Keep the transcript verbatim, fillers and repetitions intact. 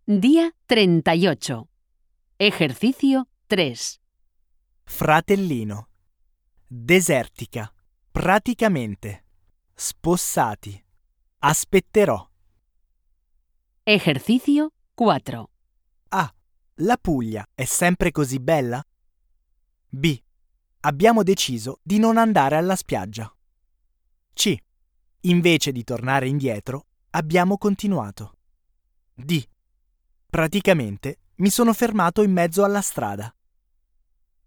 Día treinta y ocho. Ejercicio tres. Fratellino. Desertica. Praticamente. Spossati. Aspetterò. Ejercicio cuatro. A. La Puglia è sempre così bella? B. Abbiamo deciso di non andare alla spiaggia. C. Invece di tornare indietro, abbiamo continuato. D. Praticamente mi sono fermato in mezzo alla strada.